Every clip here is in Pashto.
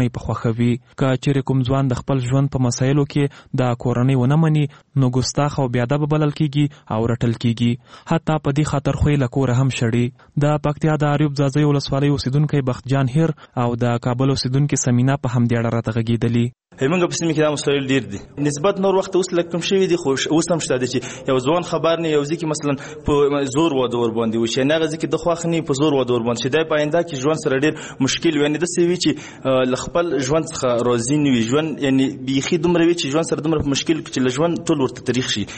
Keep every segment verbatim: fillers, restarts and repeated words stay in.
کورنۍ په خوښه وي. که چیرې کوم ځوان د خپل ژوند په مسایلو کې د کورنۍ ونه مني نو ګستاخ او بېادبه بلل کیږي او رټل کیږي. حتی په دې خاطر خو یې له کوره هم شړي. د پکتیا د اریوب ځاځي ولسوالۍ اوسیدونکی بختجان هیر او د کابل اوسیدونکي سمینا په همدې اړه راته غږېدلي. همغه په سیمه کې دا مسایل ډیر دي نسبت نور وخت اوس لکه کم شوی دي خو اوس هم شته چې یو ځوان خبر نه یو ځکه مثلا په زور و دور باندې وشي نه غزي کې د خواخني په زور و دور باندې شي د پاینده کې ژوند سره ډیر مشکل وي. نه د سوي چې لخپل ژوند څخه راضي نه وي ژوند یعنی بيخي دومره وي چې ژوند سره دومره مشکل کې چې ژوند ټول ورته تاریخ شي.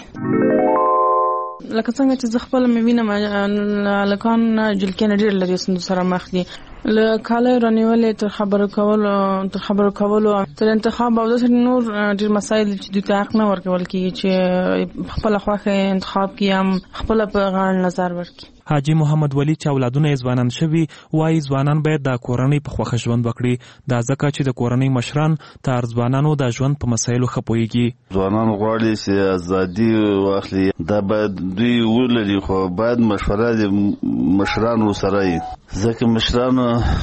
لکه څنګه چې زه خپل مې وینم لکان جلکې ډېر لري سند سره مخ دي له کاله رانیولې تر خبرو کولو تر خبرو کولو تر انتخاب او د نور ډېر مسایل چې د حق نه ورکول کیږي چې خپل خواخه انتخاب کیم خپل په غاړه نظر ورکړي. حاجی محمد ولی چې اولادونه ځوانان شوي وایي ځوانان باید د کورنۍ په خوښه ژوند وکړي. دا ځکه چې د کورنۍ مشران تر ځوانانو د ژوند په مسایلو ښه پوهېږي. ځوانان غواړي چې ازادي واخلي دا باید دوی ولري خو باید مشوره د مشرانو سره وي ځکه مشرانو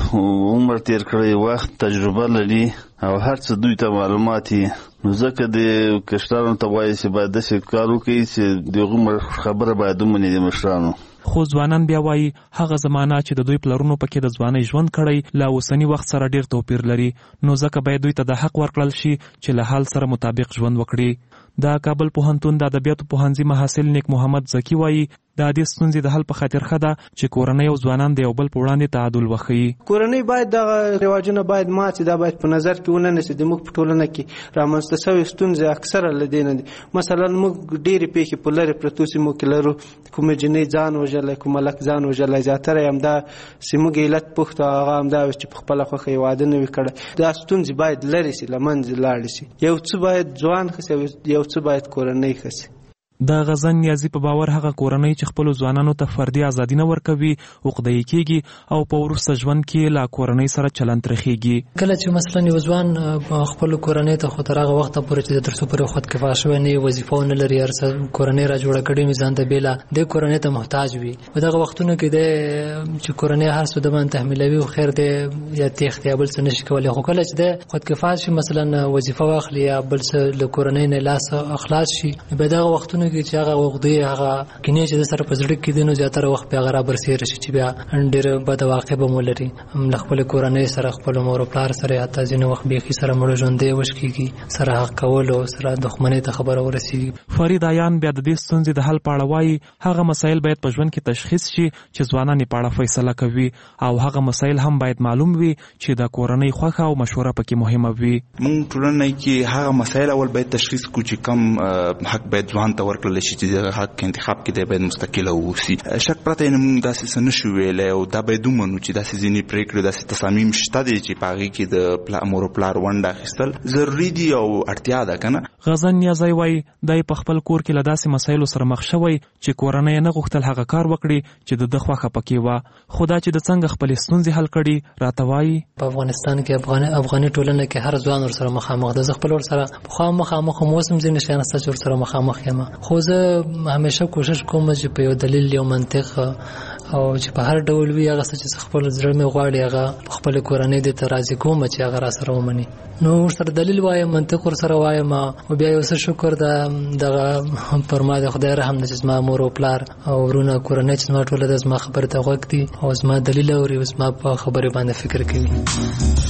عمر تیر کړی وخت تجربه لري او هر څه دوی ته معلومات دي نو ځکه د کشرانو ته وایي چې باید داسې کار وکړي چې دغه خبره باید ومني د مشرانو. خو ځوانان بیا وایي هغه زمانه چې د دوی پلرونو پکې د ځوانۍ ژوند کړی له اوسني وخت سره ډیر توپیر لري نو ځکه باید دوی ته د حق ورکړل شي چې له حال سره مطابق ژوند وکړي. د کابل پوهنتون د ادبیاتو پوهنځي محصل نیک محمد زکی وایي د دې ستونزې د حل په خاطر ښه ده چې کورنۍ او ځوانان د یو بل په وړاندې تعادل وښیي. کورنۍ باید دغه رواجونه باید مات دا باید په نظر کې ونه نیسي. د موږ په ټولنه کې رامنځته شوې ستونزې اکثره له دې نه دي. مثلا موږ ډېرې پیښې په لرې پرتو سیمو کې لرو کومې جنۍ ځان وژلی کوم هلک ځان وژلی زیاتره یې همدا زموږ علت پوښت هغه همدا چې په خپله خوښه یې واده نه وي کړی. دا ستونزې باید لرې سي له منځه لاړې سي. یو څه باید ځوان ښه سي یو څه باید کورنۍ ښه سي. د غزن نیازي په باور هغه کورنۍ چې خپل ځوانانو ته فردي ازادي نه ورکوي عقده‌ای کیږي او په وروسته ژوند کې لا کورنۍ سره چلند ترخیږي. کله چې مثلا یو ځوان خپل کورنۍ ته خو تر هغه وخت پورې چې تر څو پورې خود کفا شوی نه وظیفه نه لري ارڅ کورنۍ را جوړه کړي میزان ته بیلا د کورنۍ ته محتاج وي. په دغه وختونو کې د چې کورنۍ هر څه د باندې تحمیلوي او خیر دی یا تخت یا بل څه نشي کولای. خو کله چې د خود کفا شي مثلا وظیفه واخلي یا بل څه له کورنۍ نه لاس اخلاص شي په دغه وختونو کې چې هغه وغدي هغه کینې چې سره په زړه کې دي نو زیاتره وخت په هغه برسیر شي چې بیا ډېر بد واقع به مولري هم خپل کورنۍ سره خپل مور او پلار سره حتی ځینې وخت به سره مړ ژوندې وشکيږي سره حق کول او سره دښمنۍ ته خبره ورسیږي. فرید عیان بیا د دې ستونزې د حل په اړه وایي هغه مسایل باید په ژوند کې تشخیص شي چې ځوانان یې په اړه فیصله کوي او هغه مسایل هم باید معلوم وي چې د کورنۍ خوښه او مشوره پکې مهمه وي. موږ ټولنه کې هغه مسایل اول باید تشخیص کړو چې کم حق باید ځوان ته ورکړل شي چې حق انتخاب کې دی باید مستقله اوسي. شک پرته نه موږ داسې څه نشو ویلی او دا باید ومنو چې داسې ځینې پرېکړې داسې تصامیم شته دی چې په هغې کې د مور او پلار ونډه اخیستل ضروري دي او اړتیا ده که نه. غزن نیازی وایي دی په خپل کور کې له داسې مسایلو سره مخ شوی چې کورنۍ نه غوښتل هغه کار وکړي چې د ده خوښه پکې وه. خو دا چې د څنګه خپلې ستونزې حل کړي راته وایي په افغانستان کې افغاني افغاني ټولنه کې هر ځوان ورسره مخامخ ده. زه خپل ورسره پخوا مخامخ هم اوس هم ځینې شیان شته چې ورسره مخامخ یم خو زه همیشه کوشش کوم چې په یو دلیل یو منطق او چې په هر ډول وي هغه څه چې خپل زړه مې غواړي هغه خپل کورنۍ د ترازی کوم چې هغه را سره ومني نو ورسره دلیل وایم منطق ورسره وایم او بیا یو څه شکر ده دغه پر ما د خدای رحم ده چې زما مور او پلار او ورونه کورنۍ چې زما ټوله د زما خبرې ته غوږ دي او زما دلیل اوري او زما په خبرې باندې فکر کوي.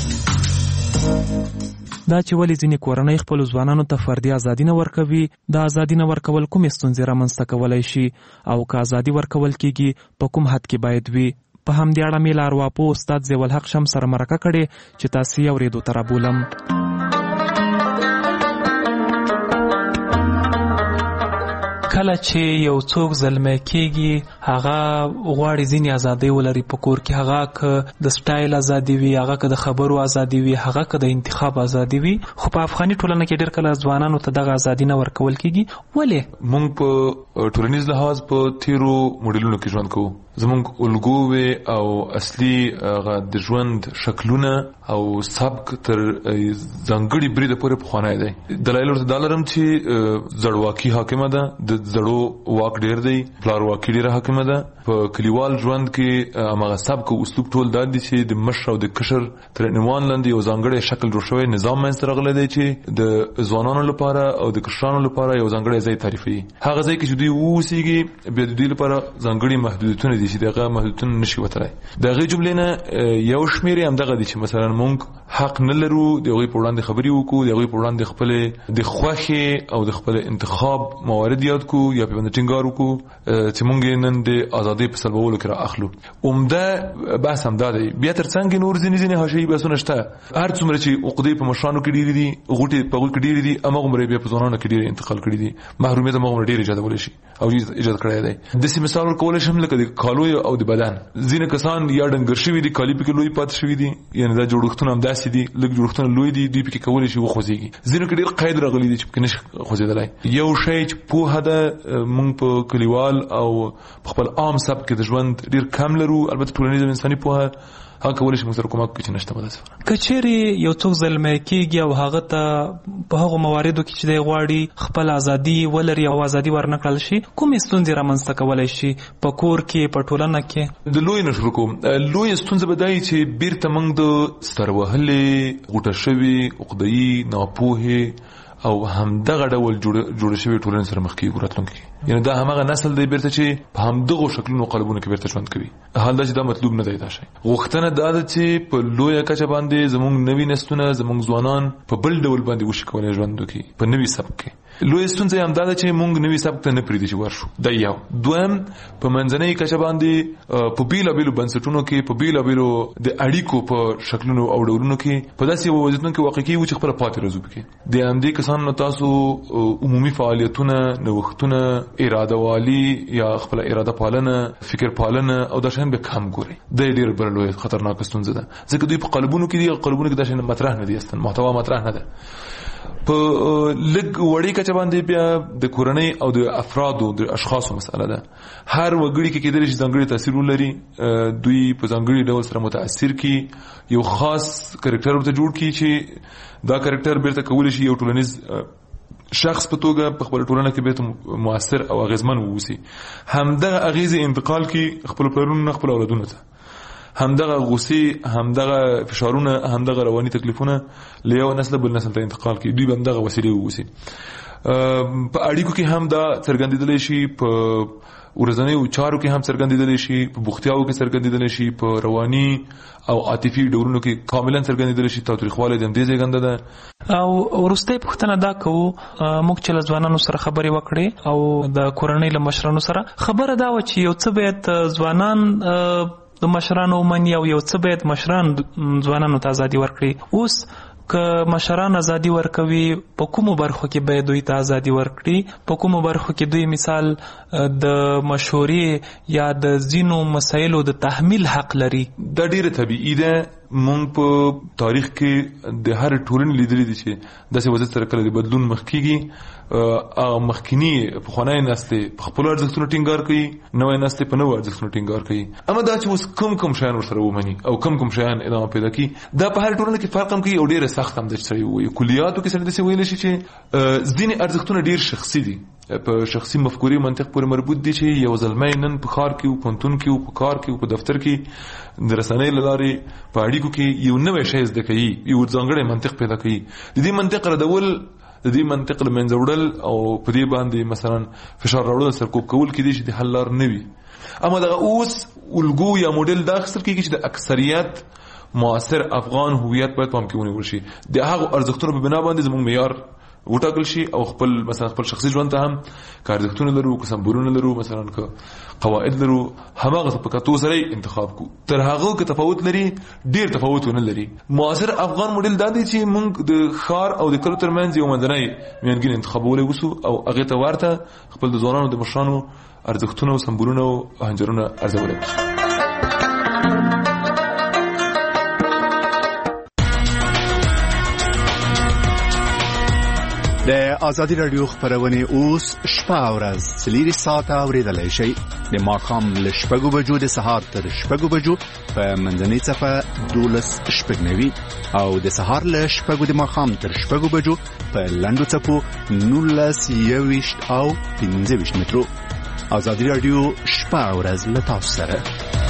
دا چې ولې ځینې کورنۍ خپلو ځوانانو ته فردي ازادي نه ورکوي د ازادي نه ورکول کومې ستونزې رامنځته کولی شي او که ازادي ورکول کیږي په کوم حد کې باید وي. په همدې اړه مې له ارواپوه استاد ضیاءالحق شمس سره مرکه کړې چې تاسې یې اورېدو ته رابولم. کله چې یو څوک زلمی کېږي هغه غواړي ځینې ازادۍ ولري په کور کې هغه که د سټایل ازادي وي هغه که د خبرو ازادي وي هغه که د انتخاب ازادي وي خو په افغاني ټولنه کې ډېر کله ځوانانو ته دغه ازادي نه ورکول کېږي. ولې موږ په ټولنیز لحاظ په تیرو موډلونو کې ژوند کوو زمونږ الګوې او اصلي هغه د ژوند شکلونه او سبک تر ځانګړي بریده پورې پخوانی دی. دلایل ورته دا لرم چې زړواکي حاکمه ده د زړو واک ډېر دی پلارواکي ډېره حاکمه مهمه ده. په کلیوال ژوند کې هغه سبک او اسلوب ټول دا دي چې د مشر او د کشر تر عنوان لاندې یو ځانګړی شکل جوړ شوی نظام منځته راغلی دی چې د ځوانانو لپاره او د کشرانو لپاره یو ځانګړی ځای تعریفوي. هغه ځای کې چې دوی اوسېږي بیا د دوی لپاره ځانګړي محدودیتونه دي چې دغه محدودیتونه نشي وتلی. د هغې جملې نه یو شمېر یې همدغه دي چې مثلا موږ حق نه لرو د هغوی په وړاندې خبرې وکړو، د هغوی په وړاندې خپلې د خوښې او د خپل انتخاب موارد یاد کړو یا پرې باندې ټینګار وکړو چې موږ یې نن د ازادۍ په سلبولو کې را اخلو. عمده بحث همدا دی. بیا تر څنګ نور ځینې ځینې حاشیهي بحثونه شته. هر څومره چې عقدې په مشرانو کې ډېرې دي، غوټې په هغوی کې ډېرې دي، هماغومره بیا په ځوانانو کې ډېرې انتقال کړي دي. محرومیت هماغومره ډېر ایجادولی شي او ایجاد کړی دی. داسې مثال ورکولی شم لکه د کالو او د بدن. ځینې کسان یا ډنګر شوي دي، کالي پکې لوی پاتې شوي دي، یعنې دا جوړښتونه همداسې دي، لږ جوړښتونه لوی دي، دوی پکې کولی شي وخوځېږي. ځینو کې ډېر قید راغلی دي چې پکې نشي خوځېدلی. یو شی چې پوهه ده موږ په کلیوال او په خپل عام سبک کې د ژوند ډېر کم لرو. البته ټولنیز او انساني پوهه هغه کولی شي موږ سره کومک وکړي چې نشته متاسفانه. که چیرې یو څوک زلمی کېږي او هغه ته په هغو مواردو کې چې دی غواړي خپل ازادي ولري او ازادي ورنه کړل شي، کومې ستونزې رامنځته کولی شي په کور کې، په ټولنه کې؟ د لوی نه شروع کوم. لویه ستونزه به دا وي چې بیرته موږ د ستروهلې، غوټه شوي، عقده‌يي، ناپوهې او همدغه ډول جوړ شوی ټولنې سره مخ کېږو راتلونکي. یعنې دا هماغه نسل دی بیرته چې په همدغو شکلونو قالبونو کې بیرته ژوند کوي. حال دا چې دا مطلوب نه دی. دا شی غوښتنه دا ده چې په لویه کچه باندې زموږ نوي نسلونه، زموږ ځوانان په بل ډول باندې وشي کولی ژوند وکړي په نوي سبک کې. لویه ستونزه یې همدا ده چې موږ نوي سبک ته نه پرېږدي چې ورشو. دا یو. دویم، په منځنۍ کچه باندې په بېلابېلو بنسټونو کې، په بېلابېلو د اړیکو په شکلونو او ډولونو کې په داسې یو وضعیتونو کې واقع کېږو چې خپله پاتې راځو پکې. د همدې کسانو نه تاسو عمومي فعالیتونه، نوښتونه، اراده والي یا خپل اراده پالنه، فکر پالنه او دا شیان به کم ګوري. دا ډېر بله لویه خطرناکه ستونزه ده، ځکه دوی په قالبونو کې دي او قالبونو کې دا شیان مطرح نه دي، اصلا محتوا مطرح نه ده. په لږ وړې کچه باندې بیا د کورنۍ او د افرادو د اشخاصو مسئله ده. هر وګړي کې کېدلی شي ځانګړي تاثیر ولري، دوی په ځانګړي ډول سره متاثر کړي، یو خاص کرکټر ورته جوړ کړي چې دا کرکټر بیرته کولی شي یو ټولنیز شخص په توګه په خپل ټولنه کې بیرته مؤثر او اغیزمن ووسي. همدغه اغیزې انتقال کړي خپل پلرونو نه خپل اولادونو ته. همدغه غصې، همدغه فشارونه، همدغه رواني تکلیفونه له یو نسل بل نسل ته انتقال کړي. دوی به همدغه وسیلې ووسي. په اړیکو کې هم دا څرګندېدلی شي، په ورځنیو چارو کې هم څرګندېدلی شي، په بوختیاوو کې څرګندېدلی شي، په رواني او عاطفي ډولونو کې کاملا څرګندېدلی شي. تاوتریخوالی د همدې زېږنده ده. او وروستۍ پوښتنه دا کوو، موږ چې له ځوانانو سره خبرې وکړې او د کورنۍ له مشرانو سره، خبره دا وه چې یو څه باید ځوانان د مشرانو ومني او یو څه باید مشران ځوانانو ته ازادي ورکړي. اوس که مشران ازادي ورکوي، په کومو برخو کې باید دوی ته ازادي ورکړي؟ په کومو برخو کې دوی مثال د مشورې یا د ځینو مسایلو د تحمیل حق لري؟ دا ډیره طبیعي ده. مونږ په تاریخ کې د هر ټولنې لیدلې دي چې داسې وضعیت سره کله د بدلون مخ کېږي. هغه مخکینی پخوانی نسل په خپلو ارزښتونو ټینګار کوي، نوی نسل په نوو ارزښتونو ټینګار کوي. اما دا چې اوس کوم کوم شیان ورسره ومني او کوم کوم شیان ادامه پیدا کوي، دا په هر ټولنه کې فرق هم کوي او ډېره سخت هم ده چې سړی ووایي. کلیاتو کې سړی داسې ویلی شي چې ځینې ارزښتونه ډېر شخصي دي، په شخصي مفکورې منطق پورې مربوط دي چې یو زلمی نن په ښار کې و، پوهنتون کې و، په کار کې و، په دفتر کې د رسنۍ له لارې په اړیکو کې یو نوی شی زده کوي، یو ځانګړی منطق پیدا کوي. د دې منطق ردول، د دې منطق له منځه وړل او په دې باندې مثلا فشار راوړل، سرکوب کول کېدای شي د حل لار نه وي. اما دغه اوس الګو یا موډل دا اخیستل کېږي چې د اکثریت معاصر افغان هویت باید پام کې ونیول شي. د هغو ارزښتونو په بنا باندې زموږ معیار وټاکل شي او خپل مثلا خپل شخصي ژوند ته هم که ارزښتونه لرو، که سمبولونه لرو، مثلا که قواعد لرو، هماغه په کتو سره انتخاب کو. تر هغه که تفاوت لري، ډیر تفاوت ونه لري. معاصر افغان موډل دا دی چې موږ د ښار او د کلو ترمنځ یو منځنی میانګین انتخابولی وسو او هغې ته ورته خپل د ځوانانو د مشرانو ارزښتونه او سمبولونه او هنجرونه ارزولی وسو. د آزادی رادیو خبرونه اوس شپه او ورځ څلور ساعته اوریدلای شئ. د ماښام له شپږو بجو د سهار تر شپږو بجو په منځنۍ صفه دولس شپږ نوي او د سهار له شپږو د ماښام تر شپږو بجو په لنډو څپو نولس یوویشت او پنځه ویشت مترو. ازادي راډیو شپه او ورځ له تاسو سره.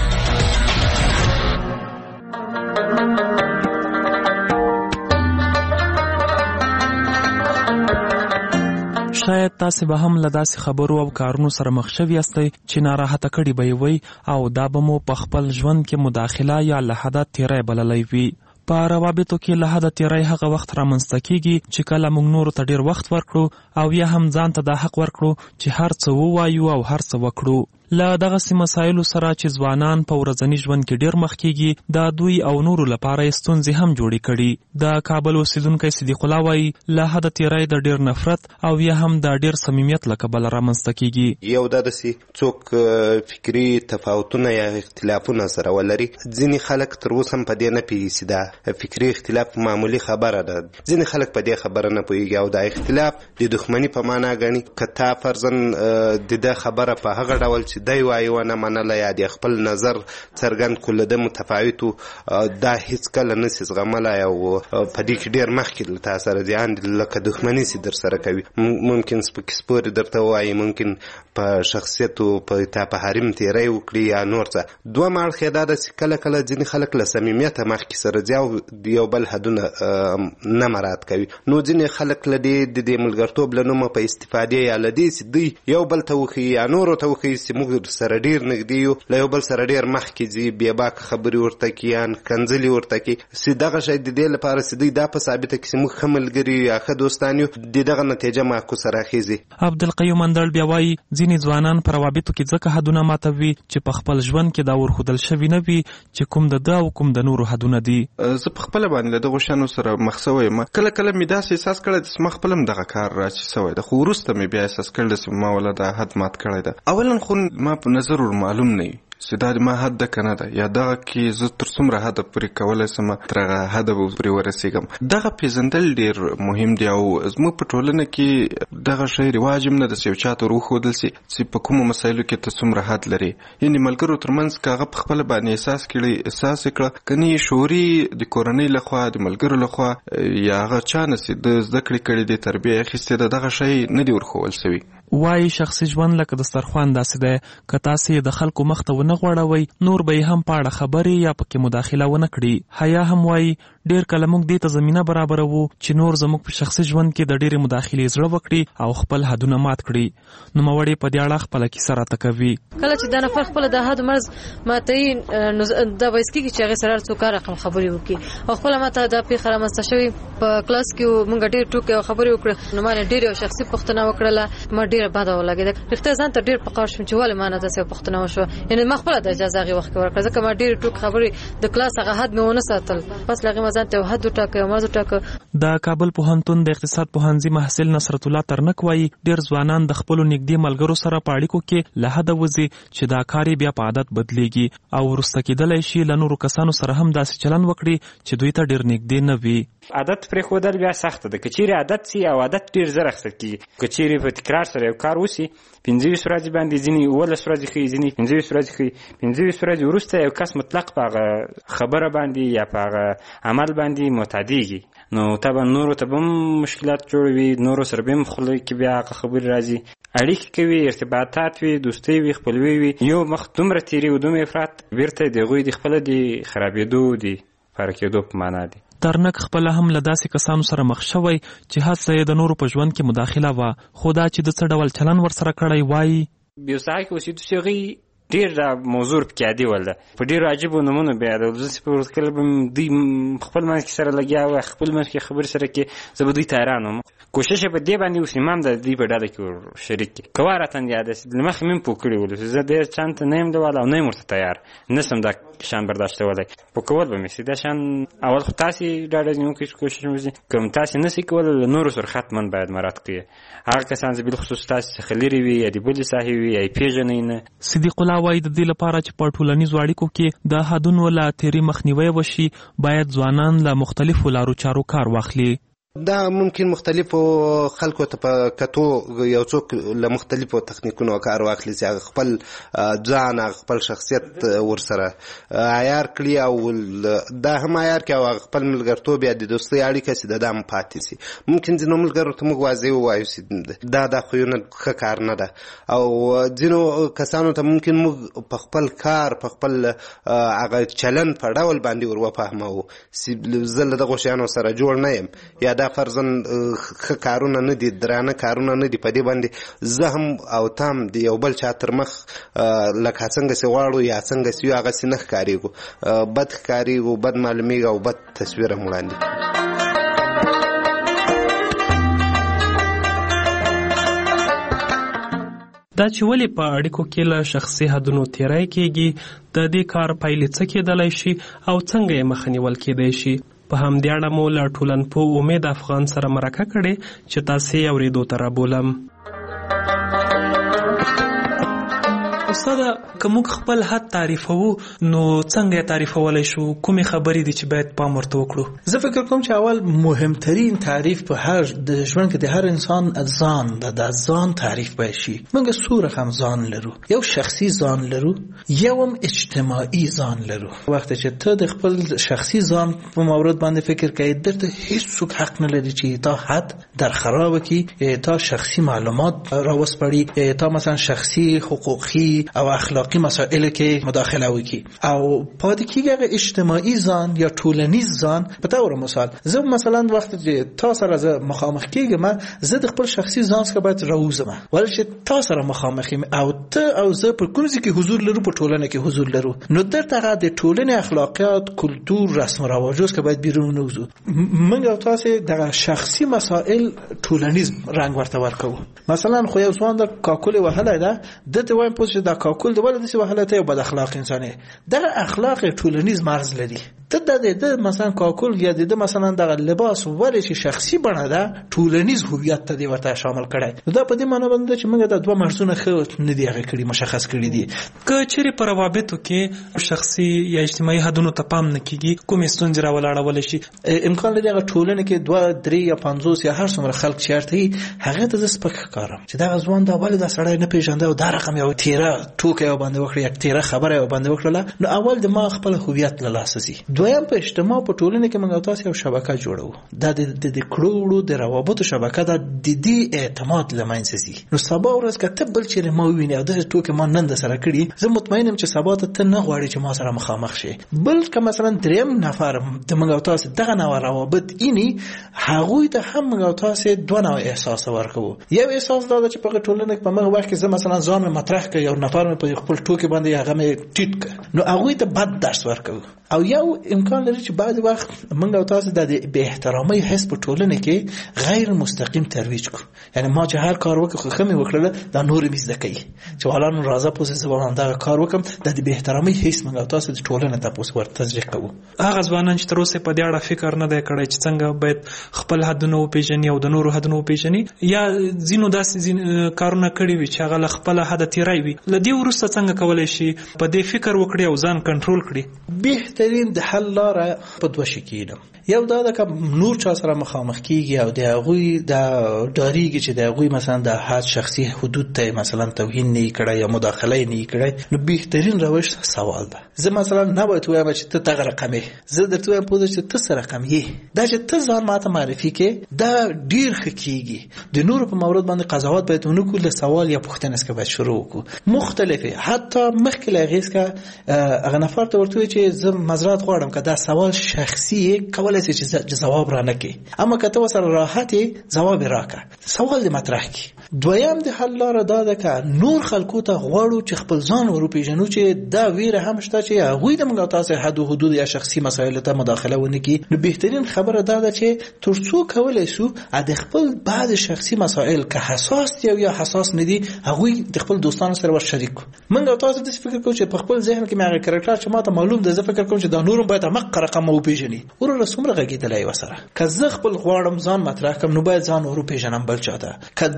شاید تاسې به هم له داسې خبرو او کارونو سره مخ شوي یاستئ چې ناراحته کړي به یې وي او دا به مو په خپل ژوند کې مداخله یا له حده تیری بللی وي. په روابطو کې له حده تیری هغه وخت رامنځته کیږي چې کله موږ نورو ته ډیر وخت ورکړو او یا هم ځان ته دا حق ورکړو چې هر څه ووایو او هر څه وکړو. له دغسې مسایلو سره چې ځوانان په ورځني ژوند کې ډیر مخ کیږي دا دوی او نورو لپاره ستونزې هم جوړې کړي. د کابل اوسیدونکی صدیق الله وایي له حده تیری د ډیر نفرت او یا هم د ډیر صمیمیت له کبله رامنځته کیږي. یو دا داسې څوک فکري تفاوتونه یا اختلافونه سره ولري. ځینې خلک تر اوسه هم په دې نه پوهېږي دا فکري اختلاف معمولي خبره ده. ځینې خلک په دې خبره نه پوهېږي او دا اختلاف د دښمني په معنا ګڼي. که تا فرضاً د ده خبره په هغه ډول چې دی وایي ونه منله یا د خپل نظر څرګند کړو له ده متفاوت دا هیڅ کله نسي زغملی او په دې کې ډېر مخکې له تا سره زیان لکه دښمني سي در سره کوي. ممکن سپکې سپورې درته ووایي، ممکن په شخصیت په تا په حریم تیری وکړي یا نور څه. دوهم اړخ یې دا ده چې کله کله ځینې خلک له صمیمیته مخکې سره ځي او د یو بل حدونه نه مراعات کوي. نو ځینې خلک له دې د دې ملګرتوب له نومه په استفادې یا له دې چې دوی یو بل ته وښیي یا نورو ته وښیي چې موږ سره ډیر نږدې یو، له یو بل سره ډیر مخکې ځي، بې باکه خبرې ورته کړي یا کنځلې ورته کړي. چې دغه شی د دې لپاره چې دوی دا په ثابته کړي چې موږ ښه ملګري یا ښه دوستان یو، د دغه نتیجه معکوسه راخیږي. عبدالقیوم اندړ بیا وایي ځینې ځوانان په روابطو کې ځکه حدونه ماتوي چې په خپل ژوند کې دا ورښودل شوي نه وي چې کوم د ده او کوم د نورو حدونه دي. زه په خپله باندې له دغو شیانو سره مخ سوی یم. کله کله مې داسې احساس کړی چې ما خپله هم دغه کار راچې سوی ده، خو وروسته مې بیا احساس کړی چې ما ولا دا حد مات کړی ده. اولا خو ما په نظر ور معلوم نه وي چې دا د ما حد ده که نه ده، یا دغه کې زه تر څومره حده پورې کولی شم تر هغه حده به پورې ورسېږم. دغه پېژندل ډېر مهم دی او زموږ په ټولنه کې دغه شی رواج هم نه ده چې یو چا ته ور وښودل شي چې په کومو مسایلو کې ته څومره حد لري. یعنې ملګرو تر منځ که هغه په خپله باندې احساس کړي احساس یې کړه، که نه شعوري د کورنۍ لخوا د ملګرو لخوا یا هغه چا نه چې د زده کړې کړي دي تربیه یې اخیستې ده، دغه شی نه دی ورښول شوي. وایي شخصي ژوند لکه دسترخوان داسې دی، که تاسې د خلکو مخ ته ونه غوړوئ نور به یې هم په اړه خبرې یا پکې مداخله ونه کړي. حیا هم وایي ډېر کله موږ دې ته زمینه برابروو چې نور زموږ په شخصي ژوند کې د ډېرې مداخلې زړه وکړي او خپل حدونه مات کړي. نوموړې په دې اړه خپله کیسه راته کوي. کله چې دا نفر خپله د حد مرز ماتوي نو دا باعث کېږي چې هغې سره هر څوک هر رقم خبرې وکړي. او خپله ماته دا پیښه رامنځته شوې په کلاس کې موږ ډېر ټوکې او خبرې وکړه، نو ما نه ډېرې یو شخصي پوښتنه وکړله، ما ډېره بده ولګېده. رښتیا ځان ته ډېر په قهر شوم چې ولې ما نه داسې یوه پوښتنه وشوه. یعنې ما خپله د اجازه هغې وخت کې ورکړه ځکه ما ډېرې ټوکې خبرې د کلاس هغه حد مې ونه ساتل. بس له هغې ما ځان ته یو حد وټاکه، یو مرز وټاکه. د کابل پوهنتون د اقتصاد پوهنځي محصل نصرت الله ترنک وایي ډېر ځوانان د خپلو نږدې ملګرو سره په اړیکو کې له حده وځي چې دا کار یې بیا په عادت بدلیږي او وروسته کېدلی شي له نورو کسانو سره هم داسې چلند وکړي چې دوی ته ډېر نږدې نه وي. عادت پرېښودل بیا سخته ده. که چیرې عادت سي او عادت ډېر زر اخیستل کېږي. که چیرې په تکرار سره یو کار وسي پنځه ویشت ورځې باندې، ځینې اوولس ورځې ښیي، ځینې پنځه ویشت ورځې ښیي. پنځه ویشت ورځې وروسته یو کس مطلق په هغه خبره باندې یا په هغه عمل باندې معتادېږي، نو طبعا نورو ته به هم مشکلات جوړوي، نورو سره به هم خوله کې بیا هغه خبرې راځي، اړیکې کوي، ارتباطات وي، دوستۍ وي، خپلوي وي. یو مخ دومره تیري او دومره افراط بیرته د هغوی د خپله د خرابېدو د پاره کېدو په معنا دی. ترنک خپله هم له داسې کسانو سره مخ شوی چې هڅه یې د نورو په ژوند کې مداخله وه، خو دا چې د څه ډول چلن ورسره کړی وایي یو ساعت کې اوسېدو چې هغوی ډېر دا موضوع پکې عادي ول ده، په ډېرو عجیبو نومونو بې ادب. زه چې په ورځ کله به دوی خپل منځ کې سره لګیا وه، خپل منځ کې خبرې سره کې زه به دوی ته حیران وم. کوشش یې په دې باندې وسي ما هم د دوی په ډله کې ور شریک کړي. که وا راته یاده سي له مخکې مې هم پوه کړي ولو چې زه ډېر چند ته نه یم لولی او نه یم ورته تیار، نه شم دا شان برداشتولی. پوه کول به مې سي دا شان اول خو تاسې ډاډه نیوکې کوشش وکړئ، که هم تاسې نه سي کولی له نورو سره حتما باید مراعات کړئ. هغه کسان چې بالخصوص تاسې څخه لرې وي یا د بلې ساحې وي یا یې پېژنئ نه. صدیق الله وایي د دې لپاره چې په ټولنیزو اړیکو کې د حدونو له تېري مخنیوی وشي باید ځوانان له مختلفو لارو چارو کار واخلي. دا ممکن مختلفو خلکو ته په کتو یو څوک له مختلفو تخنیکونو کار واخلي چې هغه خپل ځان خپل شخصیت ورسره عیار کړي او دا هم عیار کړي او خپل ملګرتوب یا د دوستۍ اړیکه چې د دام پاتې شي. ممکن ځینو ملګرو ته موږ واضح ووایو چې دا دا خویونه ښه کار نه ده او ځینو کسانو ته ممکن موږ په خپل کار په خپل هغه چلن په ډول باندې ور وفهمو چې زه له دغو شیانو سره جوړ نه یم یا دا فرضاً ښه کارونه نه دي، درانه کارونه نه دي. په دې باندې زه هم او تام د یو بل چا تر مخ لکه څنګه چې غواړو یا څنګه چې یو هغسې نه ښکارېږو، بد ښکارېږو، بد معلومېږو او بد تصویر هم وړاندې کوو. دا چې ولې په اړیکو کې له شخصي حدونو تیری کېږي، د دې کار پایلې څه کېدلی شي او څنګه یې مخه نیول کېدی شي، په همدې اړه مو له ټولنپوه امید افغان سره مرکه کړې چې تاسې یې اورېدو ته رابولم. استاده، که موږ خپل حد تعریفوو نو څنګه یې تعریفولی شو؟ کومې خبرې دي چې باید پام ورته وکړو؟ زه فکر کوم چې اول مهمترین تعریف په هر د ژوند کې د هر انسان ځان د د ځان تعریف باید شي. موږ څو رقم ځان لرو، یو شخصي ځان لرو، یو هم اجتماعي ځان لرو. وخت چې ته د خپل شخصي ځان په مورد باندې فکر کوي، درته هیڅوک حق نه لري چې تا حد در خراب کړي، تا شخصي معلومات راوسپړي، تا مثلا شخصي حقوقي او اخلاقی مسائل کې مداخله وکړي. او پاتې کېږي هغه اجتماعي ځان یا ټولنیز ځان. په طور مثال زه مثلا وخت چې تا سره زه مخامخ کېږم، زه د خپل شخصي ځان څخه باید راوځم، ولې چې تا سره مخامخ یم او ته او زه په کوم ځای کې حضور لرو، په ټولنه کې حضور لرو، نو درته هغه د ټولنې اخلاقیات، کلتور، رسم و رواجو څخه باید بیرون ووځو. موږ او تاسو دغه شخصي مسائل ټولنیز رنګ ورته ورکوو. مثلا خو یو ځوان د کاکل وهلی ده، دته وایم پوه چې دا کاکل د ولې داسې وهلی ته یو بد اخلاق انسان یې. دغه اخلاق ټولنیز مرز لري. ته د د مثلا کاکل یا د مثلا دغه لباس ولې چې شخصي بڼه ده، ټولنیز هویت ته دی ورته شامل کړی. دا په دې معنی باندې چې موږ د دوه مرزونه ښه نه دي هغه کړي، مشخص کړي دي. که چیرې په روابطو کې شخصي یا اجتماعي حدونو ته پام نه کېږي، کومې ستونزې راولاړولی شي؟ امکان لري هغه ټولنه کې دوه درې یا پنځوس یا هر څومره خلک چېرته وي، هغې ته زه سپک ښکارم چې دغه ځوان دا ولې دا سړی نه پېژنده او دا رقم یو تیره ټوکه یو باندې وکړه، یک تیره خبره یو باندې وکړله. نو اول د ما خپل هویت له لاسه ځي. دویم په اجتماع په ټولنه کې موږ تاسو یو شبکه جوړو، دا د د کړوړو د روابطو شبکه ده، د دې اعتماد له منځه ځي. نو سبا ورځ که ته بل چیرې ما ووینې او دغه ټوکې ما نن در سره کړي، زه مطمئن یم چې سبا ته ته نه غواړې چې ما سره مخامخ شي. بل که مثلا دریم نفر د موږ تاسو دغه نوع روابط اینی، هغوی ته هم موږ تاسو دوه نوع احساس ورکوو. یو احساس دا چې په ټولنه کې په موږ وخت کې زه مثلا ځان مطرح کړ، یو نفر مې په خپل ټوکې باندې هغه مې ټیټ کړ، نو هغوی ته بد درس ورکوو. او یو امکان لري چې بعض وخت موږ او تاسو د بې احترامۍ حس په ټولنه کې غیر مستقیم ترویج کو. یعنی ما چې هر کار وکړ خو خمه وکړله، دا نور مې زده کوي چې حالا راځه پوسه زبان دا کار وکم، د بې احترامۍ حس موږ او تاسو د ټولنه ته پوسه ورته تجربه کوو. هغه ځوانان چې تر اوسه په دې اړه فکر نه دی کړی چې څنګه باید خپل حدونه وپېژني او د نورو حدونه وپېژني، یا ځینو داسې کارونه کړي وي چې هغه له خپل حد تیری وي، له دې وروسته څنګه کولی شي په دې فکر وکړي او ځان کنټرول کړي؟ بهترین د حل لاره په دوه شي کېږي. یو دا د کوم نور چا سره مخامخ کیږي او د هغوی د ډاریږي چې د هغوی مثلا د حد شخصي حدود ته مثلا توهین نه کړي یا مداخله نه کړي، نو بهترین روش سوال ده. زه مثلا نه باید وایم چې ته دغه رقم یې، زه درته وایم پوه چې ته څه رقم یې. دا چې ته ځان ماته معرفي کې دا ډیر ښه کیږي. د نورو په مورد باندې قضاوت باید ونه کړو، له سوال یا پوښتنې څخه باید شروع وکړو. مختلفه حتی مخکې له هغې څخه هغه نفر ته ورته وایي چې زه معذرت غواړم که دا سوال شخصي کول ولې چې جواب را نه کی، اما که ته سره راحتي جواب راکا، سوال دې مطرح کی. دویم د حل لاره دا ده که نور خلکو ته غواړو چې خپل ځان ورو پیژنو چې دا ویره هم شته چې هغوی د موږ تاسو حد او حدود یا شخصي مسایلو ته مداخله ونه کی. نو بهترین خبره دا ده چې ترڅو کولای شو د خپل بعض شخصي مسایل که حساس دي یا حساس نه دي هغوی د خپل دوستانو سره ور شریک کو. موږ تاسو د فکر کوو چې په خپل ذهن کې مې کرکټر چې ماته معلوم ده، زه فکر کوم چې دا نورم باید مق رقم او پیژني ورو رسومره غږیدلای وسره. که زه خپل غواړم ځان مطرح کوم نو باید ځان ورو پیژنم بل چاته. که بل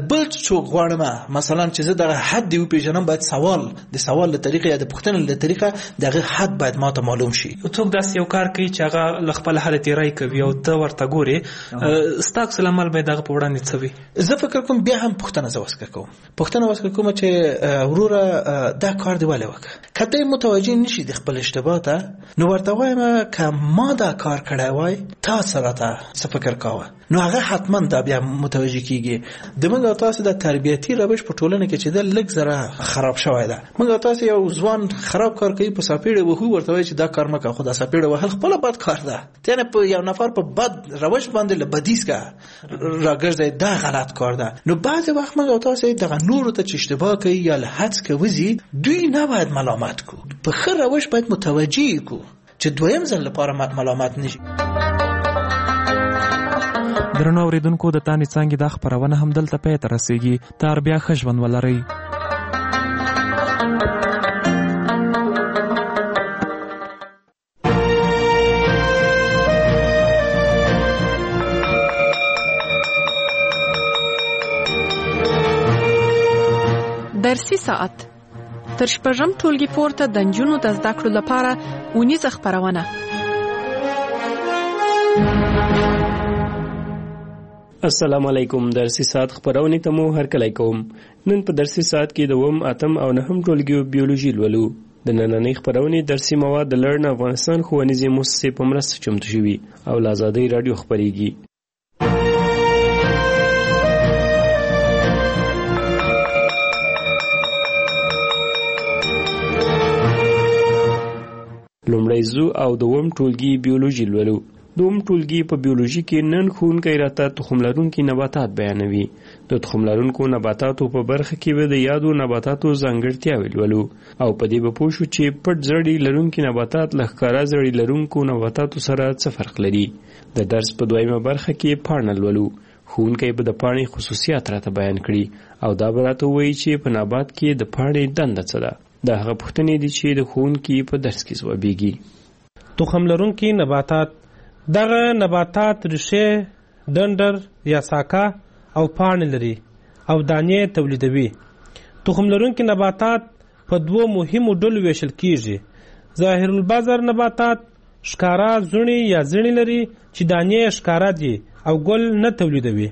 څوک غواړم مثلا چې زه دغه حد دی وپېژنم، باید سوال د سوال له طریقې یا د پوښتنې له طریقې دغه حد باید ماته معلوم شي. څوک داسې یو کار کوي چې هغه له خپل حاله تېری کوي او ته ورته ګورې، ستا عکس العمل باید دغه په وړاندې څه وي؟ زه فکر کوم بیا هم پوښتنه زه وسکه کوم پوښتنه وسکه کوم چې وروره دا کار دی ولې وکړه. که ته متوجه نشي د خپل اشتباه ته، نو ورته وایم که ما دا کار کړی وای تا سره ته څه فکر کوه، نو هغه حتما دا بیا متوجه کیږي. د موږ او تاسو د تربیتي روش په ټولنه کې چې د لږ زره خراب شوی ده. موږ او تاسو یو ځوان خراب کار کوي، په ساپېړه وهو ورته وایي چې دا کار مکه، خو دا ساپېړه وهل خپل بد کار ده. یعنی په یو نفر په بد روش باندې له بدیس کا راګرځي، دا غلط کار ده. نو بعضی وخت موږ او تاسو دغه نور ته چې اشتباه کوي یا له حدس کوي، دوی نه باید ملامت کو، په خیر روش باید متوجه کو چې دویم ځل لپاره ملامت نشي. درنو اوریدونکو، د تانې څانګې دا خپرونه هم دلته پای ته رسیږي. تر بیا ښه ژوند ولرئ. درسي ساعت تر شپږم ټولګي پورته د نجونو د زده کړو لپاره اونیزه خپرونه. السلام علیکم. درسي ساعت خپرونې ته مو هرکلی کوم. نن په درسي ساعت کې د اووم، اتم او نهم ټولګیو بیولوژي لولو. د نننۍ خپرونې درسي مواد د لړن افغانستان ښوونیزې مؤسسې په مرسته چمتو شوي او له ازادۍ راډیو خپرېږي. لومړی زو او دوم ټولګي بیولوژي لولو. دوم ټولګي په بیولوژي کې نن ښوونکی راته تخم لرونکي نباتات بیانوي. د تخم لرونکو نباتاتو په برخه کې به د یادو نباتاتو ځانګړتیاوې لولو او په دې به پوه شو چې پټ زړي لرونکي نباتات له ښکاره زړي لرونکو نباتاتو سره څه فرق لري. د درس په دویمه برخه کې پاڼه لولو. ښوونکی به د پاڼې خصوصیات راته بیان کړي او دا به راته ووایي چې په نبات کې د پاڼې دنده څه ده. دا هغه پوښتنې دي چې د ښوونکي په درس کې ځوابیږي. تخم لرونکي نباتات دغه نباتات ریښې، ډنډر یا ساکه او پاڼې لري او دانې تولیدوي. تخم لرونکي نباتات په دوو مهمو ډلو ویشل کیږي. ظاهر البذر نباتات ښکارا زړي یا زړي لري چې دانې ښکارا دي او ګل نه تولیدوي.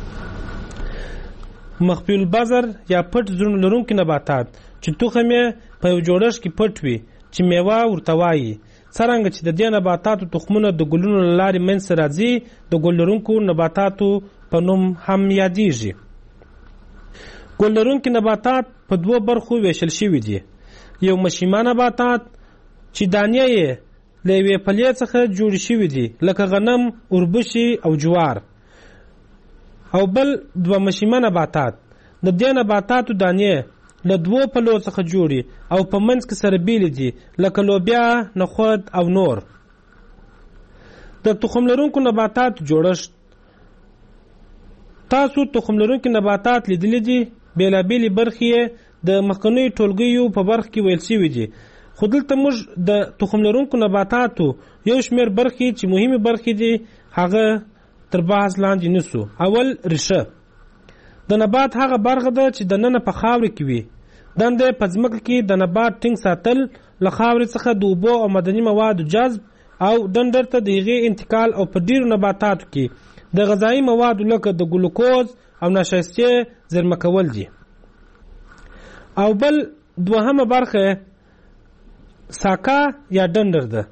مخفي البذر یا پټ زړي لرونکي نباتات چې تخم یې په یو جوړښت کې پټ وي چې میوه ورته وایي. څرنګه چې د دې نباتاتو تخمونه د ګلونو له لارې منځته راځي، د ګل لرونکو نباتاتو په نوم هم یادیږي. ګل لرونکي نباتات په دوو برخو ویشل شوي دي. یو مشیمه نباتات چې دانې یې له یوې پلې څخه جوړې شوي دي لکه غنم، اوربشې او جوار. او بل دوه مشیمه نباتات. د دې نباتاتو دانې له دوو پلو څخه جوړي او په منځ کې سره بیلې دي لکه لوبیا، نخود او نور. د تخم لرونکو نباتاتو جوړښت. تاسو تخم لرونکي نباتات لیدلی دي. بېلابېلې برخې یې د مخکنیو ټولګیو په برخه کې ویل شوي دي، خو دلته موږ د تخم لرونکو نباتاتو یو شمېر برخې چې مهمې برخې دي هغه تر بحث لاندې نیسو. اول، ریښه. د نبات هغه برخه ده چې دننه په خاورې کې وي. دنده په ځمکه کې د نبات ټینګ ساتل، له خاورې څخه د اوبو او معدني موادو جذب او ډنډر ته د هغې انتقال، او په ډیرو نباتاتو کې د غذایي موادو لکه د ګلوکوز او نشایستې زیرمه کول دي. او بل دوهمه برخه ساکه یا ډنډر ده.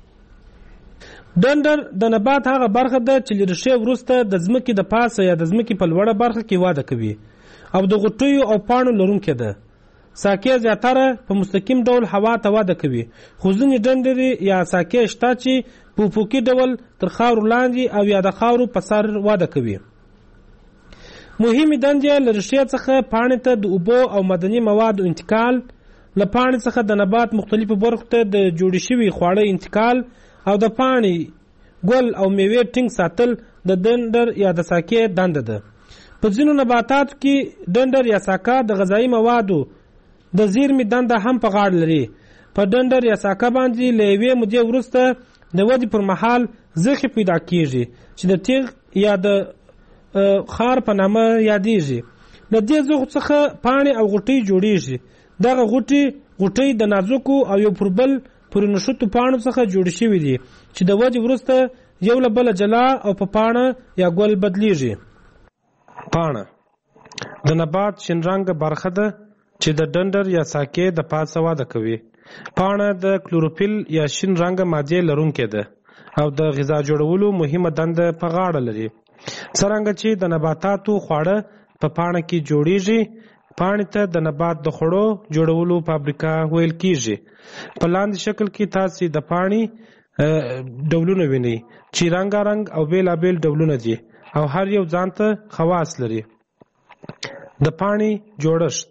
ډنډر د نبات هغه برخه ده چې له ریښې وروسته د ځمکې د پاسه یا د ځمکې په لوړه برخه کې وده کوي او د غوټیو او پاڼو لرونکې ده. ساکې زیاتره په مستقیم ډول هوا ته وده کوي، خو ځینې ډنډرې یا ساکې شته چې په افقي ډول تر خاورو لاندې او یا د خاورو په سر وده کوي. مهمې دندې له ریښې څخه پاڼې ته د اوبو او معدني موادو انتقال، له پاڼې څخه د نبات مختلفو برخو ته د جوړې شوي خواړه انتقال، او د پاڼې، ګل او میوې ټینګ ساتل د ډنډر یا د ساکې دنده ده. په ځینو نباتاتو کې ډنډر یا ساکه د غذایي موادو د زیرمې دنده هم په غاړه لري. په ډنډر یا ساکه باندې له یوې مودې وروسته د ودې پر مهال زخې پیدا کیږي چې د تیغ یا د خار په نامه یادیږي. د دې زغ څخه پاڼې او غوټۍ جوړیږي. دغه غوټي غوټۍ د نازکو او یو پر بل پورې نښتو پاڼو څخه جوړ شوي دي چې د ودې وروسته یو له بله جلا او په پاڼه یا ګل بدلیږي. پاڼه د نبات شین رنګه برخه ده چې د ډنډر یا ساقې د پاسه وده کوي. پاڼه د کلوروفیل یا شین رنګه مادې لرونکې ده او د غذا جوړولو مهمه دنده په غاړه لري. څرنګه چې د نباتاتو خواړه په پاڼه کې جوړیږي، پاڼې ته د نبات د خوړو جوړولو فابریکه ویل کیږي. په لاندې شکل کې تاسو د پاڼې ډولونه وینئ چې رنګارنګ او بیلابیل ډولونه دي او هر یو ځانته خواص لري. د پاڼې جوړښت.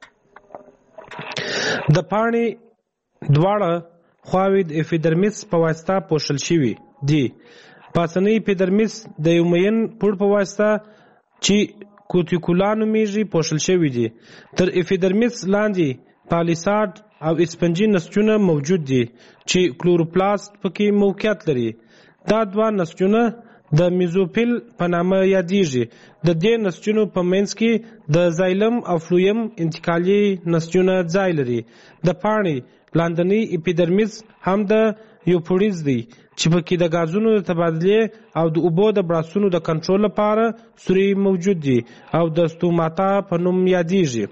د پاڼې دواړه خواوې د اپیډرمیس په واسطه پوښل شوي دي. پاسنۍ اپیډرمیس د یو مین پوړ په واسطه چې کوتیکولا نومیږي پوښل شوي دي. تر اپیډرمیس لاندې پالیساډ او اسپنجي نسجونه موجود دي چې کلوروپلاست پکې موقعیت لري. دا دوه نسجونه د میزوفیل په نامه یادیږي. د دې نسجونو په منځ کې د زایلم او فلویم انتقالي نسجونه ځای لري. د پاڼې لاندنی اپیډرمیس هم د یوپوډیز دی چې پکې د غازونو د تبادلې او د اوبو د براسونو د کنټرول لپاره سوري موجود دي او د ستوماتا په نوم یادیږي.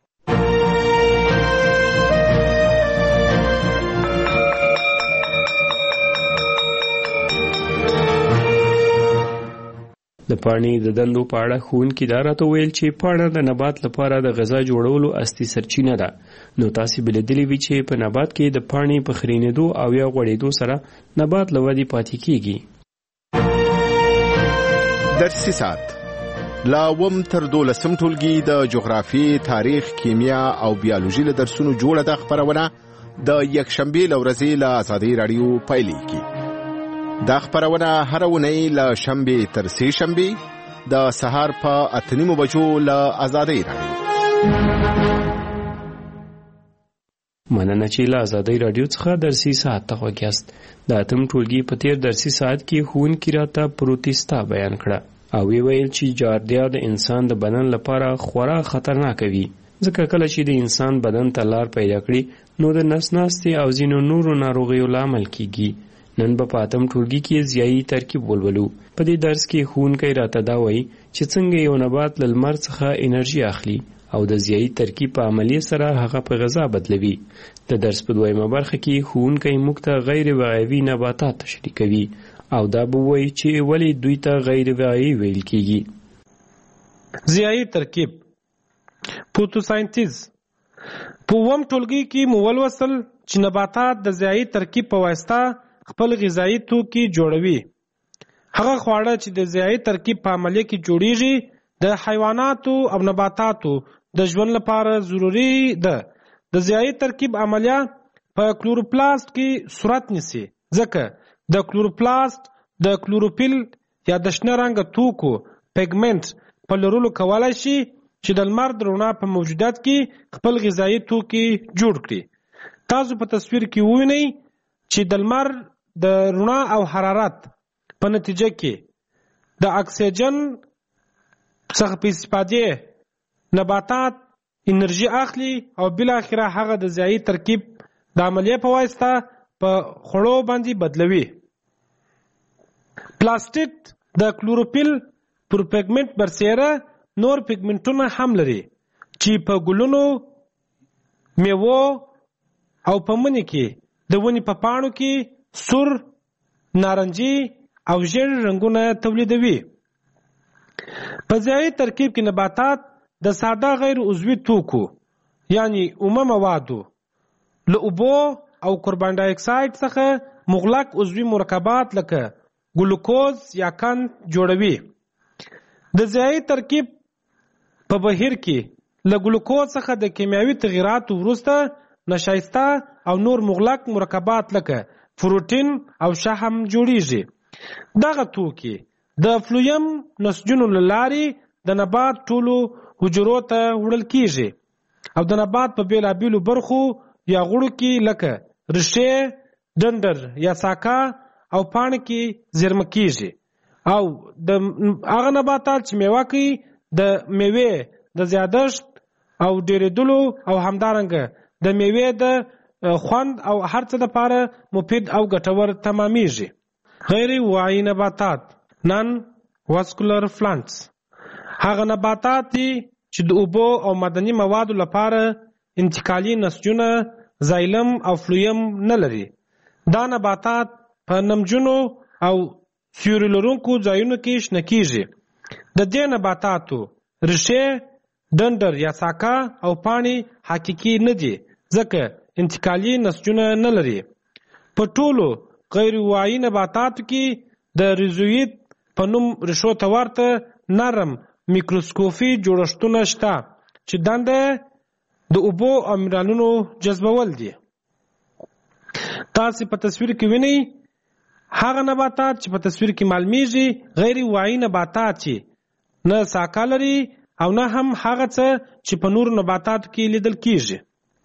د پاڼې د دندو په اړه ښوونکي دا راته ویل چې پاڼه د نبات لپاره د غذا جوړولو اصلي سرچینه ده. نو تاسې به لیدلي وي چې په نبات کې د پاڼې په خرینېدو او یا غوړېدو سره نبات له ودې پاتې کیږي. درسي ساعت لا اووم تر دولسم ټولګي د جغرافیې، تاریخ، کیمیا او بیالوژي له درسونو جوړه ده خپرونه د یکشنبې له ورځې له ازادۍ راډیو پیلېږي. دا خپرونه هر اونۍ له شنبې تر سې شنبې د سهار په اته نیمو بجو له ازادۍ راډیو. مننه چې له ازادۍ راډیو څخه درسي ساعت ته غوږ یاست. د اتم ټولګي په تیر درسي ساعت کې ښوونکي راته پروتستا بیان کړه او وی ویل چې جاردیا د انسان د بدن لپاره خورا خطرناکه وي، ځکه کله چې د انسان بدن ته لار پیدا کړي نو د نس ناستې او ځینو نورو ناروغیو لامل کیږي. نن به په اتم ټولګي کې ضیایي ترکیب ولولو. په دې درس کې ښوونکی راته دا وایي چې څنګه یو نبات له لمر څخه انرژي اخلي او د ضیایي ترکیب په عملیې سره هغه په غذا بدلوي. د درس په دویمه برخه کې ښوونکی موږ ته غیر وعیوي نباتات تشریح کوي او دا به وایي چې ولې دوی ته غیر وعیوي ویل کیږي. ضیایي ترکیب فوتوساینتیز. په اووم ټولګي کې مو ولوستل چې نباتات د ضیایي ترکیب په واسطه خپل غذایي توکي جوړوي. هغه خواړه چې د ضیایي ترکیب په عملیه کې جوړیږي د حیواناتو او نباتاتو د ژوند لپاره ضروري ده. د ضیایي ترکیب عملیه په کلوروپلاست کې صورت نیسي، ځکه د کلوروپلاست د کلوروفیل یا د شنه رنګه توکو پیګمنټ په لرلو کولای شي چې د لمر د رڼا په موجودیت کې خپل غذایي توکي جوړ کړي. تاسو په تصویر کې ووینئ چې د لمر د رڼا او حرارت په نتیجه کې د اکسیجن څخه په استفادې نباتات انرژي اخلي او بالاخره هغه د ضیایي ترکیب د عملیې په واسطه په خوړو باندې بدلوي. پلاستیک د کلوروفیل پر پیګمنټ برسیره نور پیګمنټونه هم لري چې په ګلونو، میوو او په مني کې د ونې په پاڼو کې سور، نارنجي او ژیړ رنګونه تولیدوي. په ضیایي ترکیب کې نباتات د ساده غیر عضوي توکو یعنی اومه موادو له اوبو او کاربن ډای اکساید څخه مغلق عضوي مرکبات لکه ګلوکوز یا قند جوړوي. د ضیایي ترکیب په بهیر کې له ګلوکوز څخه د کیمیاوي تغییراتو وروسته نشایسته او نور مغلق مرکبات لکه پروتین او شحم جوړیږي. دغه توکي د فلویم نسجونو له لارې د نبات ټولو حجرو ته وړل کیږي او د نبات په بیلابیلو برخو یا غړو کې لکه ریښې، ډنډر یا ساکه او پاڼې کې زیرمه کیږي او د هغه نباتات چې میوه کوي د میوې د زیادښت او ډېرېدلو او همدارنګه د میوې د خوند او هر څه دپاره مفید او ګټور تمامیږي. غیر واعي نباتات نان واسکولر پلانټس هغه نباتات دي چې د اوبو او معدني موادو لپاره انتقالي نسجونه زایلم او فلویم نه لري. دا نباتات په نمجنو او سیوري لرونکو ځایونو کې شنه کیږي. د دې نباتاتو ریښې، ډنډر یا ساکه او پاڼې حقیقي نه دي ځکه انتقالي نسجونه نه لري. په ټولو غیر واعي نباتاتو کې د ریزویت په نوم ریښو ته ورته نرم میکروسکوپي جوړښتونه شته چې دنده د اوبو او منرالونو جذبول دي. تاسو په تصویر کې وینئ هغه نباتات چې په تصویر کې معلومیږي غیر واعي نباتات چې نه ساکه لري او نه هم هغه څه چې په نورو نباتاتو کې لیدل کیږي.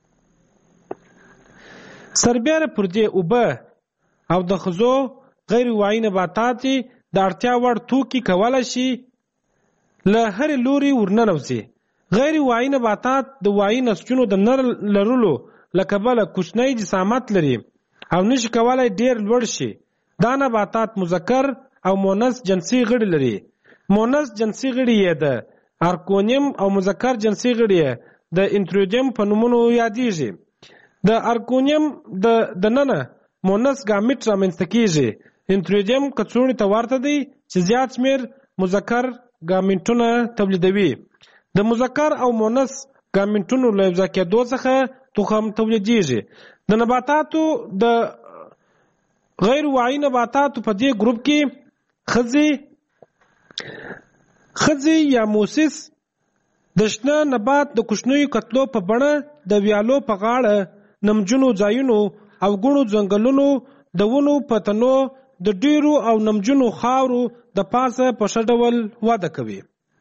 سربیره پر دې اوبه او د خزو غیر واعي نباتات د اړتیا وړ توکي کولی شي له هرې لوري ورننوځي. غیر واعي نباتات د واعي نسجونو د نه لرلو له کبله کوچنی جسامت لري او نشي کولی ډیر لوړ شي. دا نباتات مذکر او مؤنث جنسي غړي لري. مؤنث جنسي غړي یې د ارکونیم او مذکر جنسي غړي یې د انترویدیم په نومونو یادیږي. د ارکونیم د دننه مؤنث ګامیټ رامنځته کیږي. انترویدیم کڅوړې ته ورته دی چې زیات شمیر مذکر ګامنټونه تولیدوي. د مذکر او مؤنث ګامنټونو له یوځای کېدو څخه تخم تولیدیږي. د نباتاتو د غیر واعي نباتاتو په دې ګروپ کې خځې خځې یا موسس د شنه نبات د کوچنیو کتلو په بڼه د ویالو په غاړه نمجنو ځایونو او ګڼو ځنګلونو د ونو په تنو د ډیرو او نمجنو خاورو د پاسه په ښه ډول وده کوي.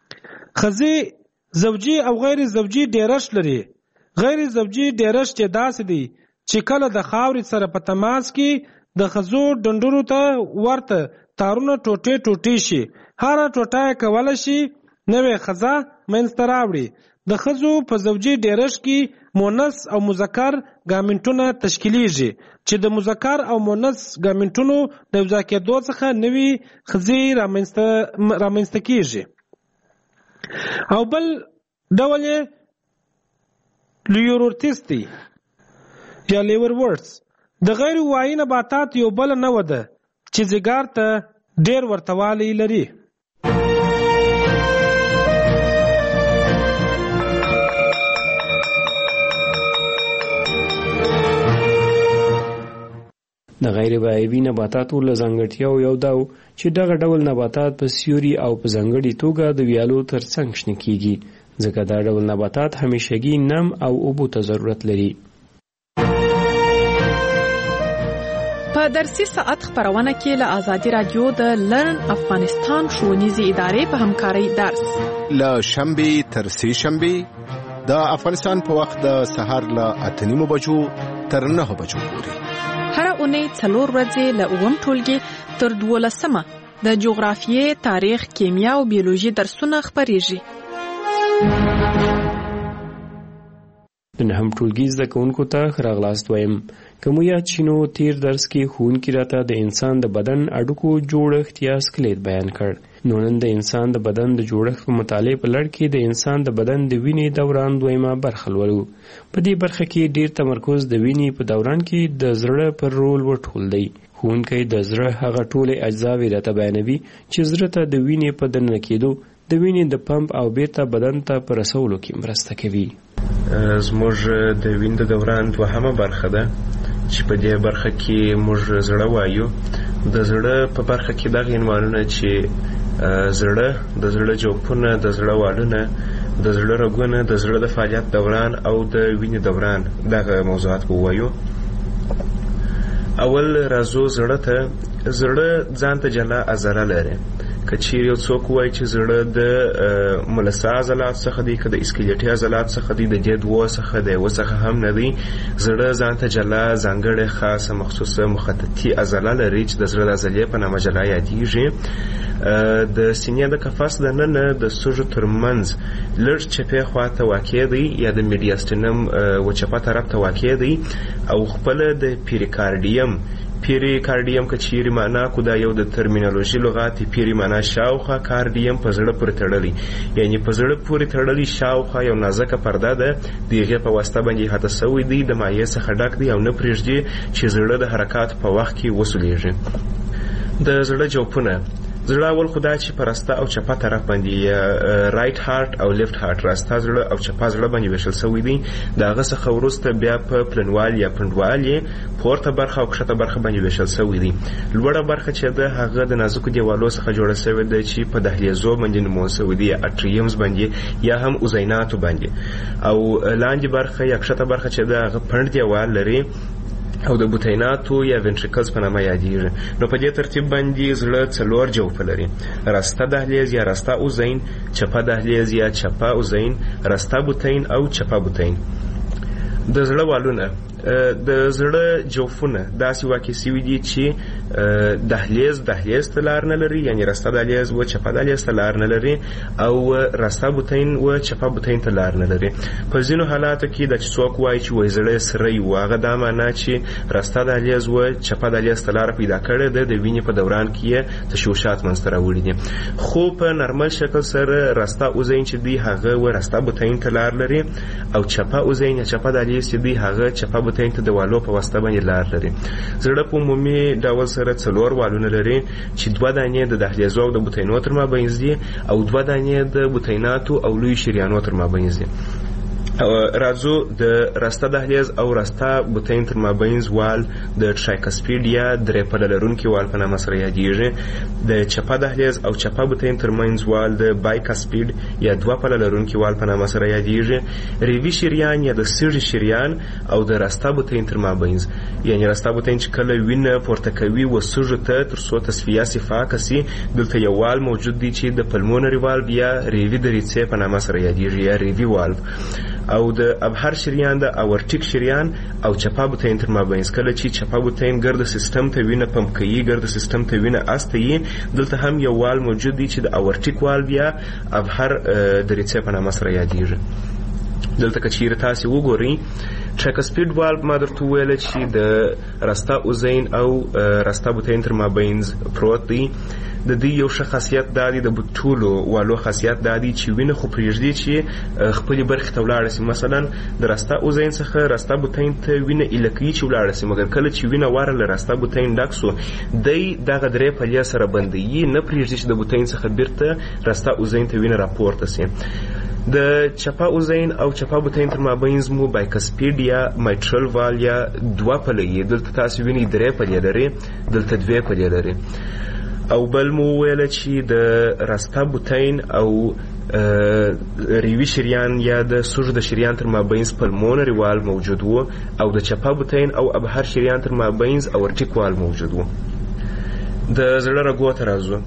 خځې زوجي او غیر زوجي ډیرښت لري. غیر زوجي ډیرښت یې داسې دی چې کله د خاورې سره په تماس کې د خزو ډنډرو ته ورته تارونه ټوټې ټوټې شي. هره ټوټه یې کولی شي نوې خزه منځته راوړي. د خزو په زوجي ډیرښت کې مؤنث او مذکر ګامنټونه تشکیلیږي چې د مذکر او مؤنث ګامنټونو د یوځای کېدو څخه نوې خزې رامنځته کیږي. او بل ډول یې لیورورتس دی یا لیور ورډز. د غیر واعي نباتات یو بل نوع ده چې ځیګر ته ډیر ورتوالی لري. د غیر واعي نباتاتو له ځانګړتیاو یو دا و چې دغه ډول نباتات په سیوري او په ځانګړې توګه د ویالو ترڅنګ شنه کیږي ځکه دا ډول نباتات همیشګي نم او اوبو ته ضرورت لري. په درسي ساعت خبرونه کې له ازادي رادیو د لرن افغانستان ښوونیزې ادارې په همکارۍ درس له شنبې تر سې شنبې د افغانستان په وخت د سهار له اته نیمو بجو تر نهه بجو پورې. هره اونۍ څلور ورځې له اووم ټولګي تر دولسمه د جغرافیې، تاریخ، کیمیا او بیولوژي درسونه خپریږي. د نهم ټولګي زده کوونکو ته ښه راغلاست وایم. که مو یاد شي نو تیر درس کې ښوونکي راته د انسان د بدن اډوکو جوړښت یا سکلیت بیان کړ. نو نن د انسان د بدن د جوړښت په مطالعې په لړ کې د انسان د بدن د وینې دوران دویمه برخه لولو. په دې برخه کې ډیر تمرکز د وینې په دوران کې د زړه پر رول ورټول دی. ښوونکی د زړه هغه ټولې اجزاوې راته بیانوي چې زړه ته د وینې په دننه کېدو، د وینې د پمپ او بیرته بدن ته په رسولو کې مرسته کوي. زموږ د وینې د دوران دوهمه برخه ده چې په دې برخه کې موږ زړه وایو. د زړه په برخه کې دغه عنوانونه چې زړه، د زړه جوفونه، د زړه والونه، د زړه رګونه، د زړه د فعالیت دوران او د وینې دوران، دغه موضوعات ووایو. اول راځو زړه ته. زړه ځان ته جلا عضله لري که چیرې یو څوک وایي چې زړه د ملسه عضلات څخه دی که د اسکلیټي عضلات څخه دی د دې دوو څخه د یوه څخه هم نه دی. زړه ځان ته جلا ځانګړې خاصه مخصوصه مخططي عضله لري چې د زړه د عضلې په نامه جلا یادیږي. د سینې د قفس دننه د سږو ترمنځ لږ چپې خواته واقع دی یا د میډیاستینم و چپه طرف ته واقع دی او خپله د پیریکارډیم پیریکارډیم که چیرې معنا کو دا یو د ترمینالوژي لغات پیری معنا شاوخوا کارډیم په زړه پورې تړلی یعنی په زړه پورې تړلی شاوخوا یو نازکه پرده ده د هغې په واسطه باندې حته سوی دی د مایع څخه ډک دی او نه پرېږدي چې زړه د حرکات په وخت کې وسولیږي. د زړه جوفونه زړه اول خدا چې په راسته او چپه طرف باندې رایټ هارت او لیفت هارت راسته زړه او چپه زړه باندې ویشل سوی دی. د هغه څخه وروسته بیا په پلنوال یا پنډوال یې پورته برخه او کښته برخه باندې ویشل سوی دی. لوړه برخه چې ده هغه د نازکو دیوالو څخه جوړه سوې ده چې په دهلیزو باندې نومول سوی دی یا اټریمز باندې یا هم اوزیناتو باندې. او لاندې برخه یا کښته برخه چې ده هغه پنډ دیوال لري او د بوتیناتو یا وینټریکلز په نامه یادیږي. نو په دې ترتیب باندې زړه څلور جوفه لري: راسته دهلیز یا راسته اوزین، چپه دهلیز یا چپه اوزین، راسته بوتین او چپه بوتین. د زړه والونه د زړه جوفونه داسې واقع سوي دي چې دهلیز دهلیز ته لار نه لري یعنی راسته دهلیز و چپه دهلیز ته لار نه لري او راسته بوتین و چپه بوتین ته لار نه لري. په ځینو حالاتو کې د چې څوک وایي چې وایي زړه سری و هغه دا معنا چې راسته دهلیز و چپه دهلیز ته لار پیدا کړې ده د وینې په دوران کې یې تشوشات منځته راوړي دي. خو په نرمل شکل سره راسته اوزین چې دی هغه و راسته بوتین ته لار لري او چپه اوزین یا چپه دهلیز چې دی هغه چپه بوتین ته د والو په واسطه باندې لار لري. زړه په عمومي ډول سره څلور والونه لري چې دوه دانې د دهلیزو او د بوتینو تر مابینځ دي او دوه دانې د بوتیناتو او لوی شریانو تر مابینځ دي. راځو د راسته دهلیز او راسته بوتین تر مابینځ وال د ټرایکسپیډ یا درې پله لرونکي وال په نامه سره یادیږي. د چپه دهلیز او چپه بوتین تر منځ وال د بایکسپیډ یا دوه پله لرونکي وال په نامه سره یادیږي. ریوي شریان یا د سږي شریان او د راسته بوتین تر مابینځ یعنی راسته بوتین چې کله وینه پورته کوي و سږو ته تر څو تصفیه صفاکه سي دلته یو وال موجود دی چې د پلمونري والو یا ریوي دریڅې په نامه سره یادیږي یا ریوي والو. او د ابهر شریان د اورټیک شریان او چپه بوتین تر مابینځ کله چې چپه بوتین ګرد سیستم ته وینه پمپ کوي ګرد سیستم ته وینه استوي دلته هم یو وال موجود دی چې د اورټیک وال یا ابهر دریڅې په نامه سره یادیږي. دلته که چیرې تاسې وګورئ ټرایکسپیډ والو ما درته وویله چې د راسته اوزین او راسته بوتین تر مابینځ پروت دی. د دې یو ښه خاصیت دا دی د ټولو والو خاصیت دا دی چې وینه خو پرېږدي چې خپلې برخې ته ولاړه سي. مثلا د راسته اوزین څخه راسته بوتین ته وینه ایله کوي چې ولاړه سي مګر کله چې وینه واره له راسته بوتین ډک سو دی دغه درې پلې سره بندوي نه پرېږدي چې د بوتین څخه بیرته راسته اوزین ته وینه راپورته سي. د چپه اوزین او چپه بوتین تر مابینځ مو بایکسپیډ یا مایټرل وال یا دوه پله یې دلته تاسې وینئ درې پلې لري دلته دوې پلې لري. او بل مو وویله چې د راسته بوتین او ریوي شریان یا د سږو د شریان تر مابینځ پلمونري وال موجود و او د چپه بوتین او ابهر شریان تر مابینځ اورټیک وال موجود و. د زړه رګو ته راځو.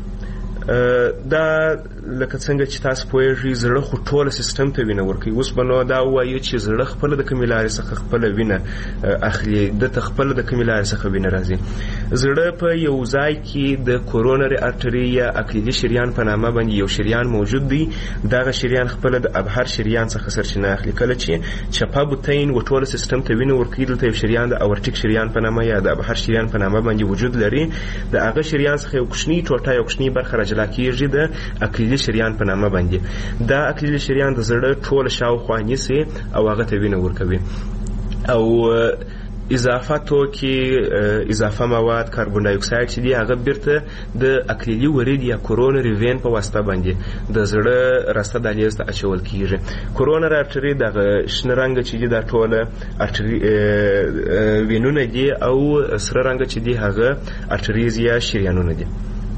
دا لکه څنګه چې تاسو پوهیږئ زړه خو ټوله سیستم ته وینه ورکوي. اوس به نو دا ووایو چې زړه خپله د کومې لارې څخه خپله وینه اخلي دته خپله د کومې لارې څخه وینه راځي. زړه په یو ځای کې د کورونري ارټري یا اکلیلي شریان په نامه باندې یو شریان موجود دی. دغه شریان خپله د ابهر شریان څخه سرچینه اخلي. کله چې چپه بوتین و ټوله سیستم ته وینه ورکوي دلته یو شریان د اورټیک شریان په نامه یا د ابهر شریان په نامه باندې وجود لري. د هغه شریان څخه یو کوچنی ټوټه یو کوچنی برخه راجلا کېږي د اکلیلي شریان په نامه باندې. دا اکلیلي شریان د زړه ټوله شاوخوا نیسي او هغه ته وینه ورکوي. او اضافه توکي اضافه مواد کاربن ډای اکساید چې دی هغه بیرته د اکلیلي ورید یا کورونري وین په واسطه باندې د زړه راسته دهلیز ته اچول کیږي. کورونري ارټري دغه شنه رنګ چې دی دا ټوله ارټري وینونه دي او سره رنګ چې دی هغه ارټریز یا شریانونه دي.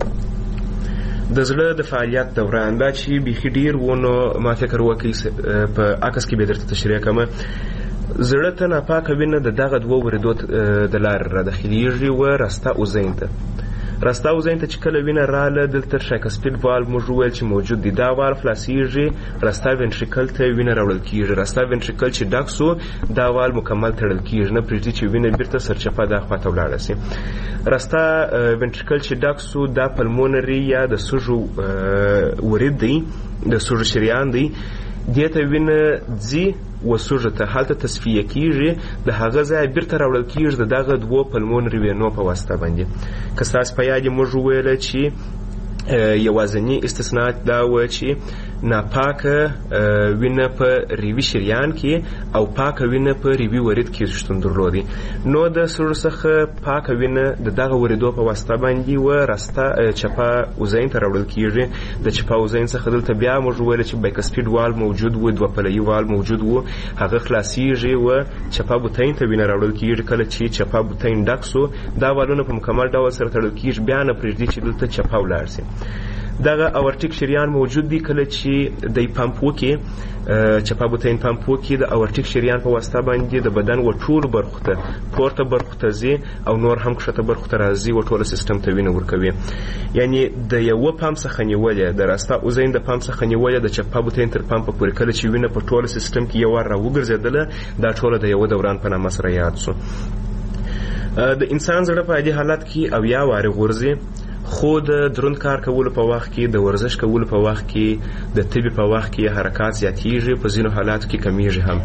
د زړه د فعالیت دوران دا چې بیخي ډیر ونه ما فکر وکړي په عکس کې به درته تشریح کوم. زړه ته ناپاکه وینه د دغه دوو وریدو د لارې را داخلیږي و راسته اوزین ته. راسته اوزین ته چې کله وینه رااله دلته شایکسپید والو موږ وویل چې موجود دي. دا والو خلاصیږي، راسته وینټریکل ته وینه راوړل کیږي. راسته وینټریکل چې ډک سو دا والو مکمل تړل کیږي، نه پرېږدي چې وینه بیرته سرچپه دا خواته ولاړه سي. راسته وینټریکل چې ډک سو دا پلمونري یا د سږو ورید دی، د سږو شریان دی، دې ته وینه ځي و سږو ته هلته تصفیه کیږي، د هغه ځای بیرته راوړل کیږي د دغه دوو پلمونري وینو په واسطه باندې. که ستاسو په یاد موږ وویله چې یوازینی استثناء دا و چې ناپاکه وینه په ریوي شریان کې او پاکه وینه په ریوي ورید کې شتون درلودي. نو د سږو څخه پاکه وینه د دغه وریدو په واسطه باندې و راسته چپه اوزین ته راوړل کیږي. د چپه اوزین څخه دلته بیا موږ وویل چې بایکسپید وال موجود و، دوه پلوي وال موجود و، هغه خلاصیږي و چپه بوتین ته وینه راوړل کیږي. کله چې چپه بوتین ډک سو دا والونه په مکمل ډول سره تړل کیږي، بیا نه پرېږدي چې دلته چپه ولاړ سي. دغه اورټیک شریان موجود دی، کله چې د پمپ وکي چپه بوتین پمپ وکي د اورټیک شریان په واسطه باندې د بدن و ټول برخو ته پورته برخو ته ځي او نور هم کښته برخو ته راځي و ټول سیستم ته وینه ورکوي. یعنی د یو پمپ څخه نیولې د راسته اوزین د پمپ څخه نیولې د چپه بوتین تر پمپ پورې کله چې وینه په ټول سیستم کې یو ور راوګرځېدله دا ټول د یو دوران په نامه سره یاد سو. د انسان زړه په دې حالت کې او یا واره غورځي، خو د دروند کار کولو په وخت کې، د ورزش کولو په وخت کې، د طبي په وخت کې حرکات زیاتیږي، په ځینو حالاتو کې کمیږي هم.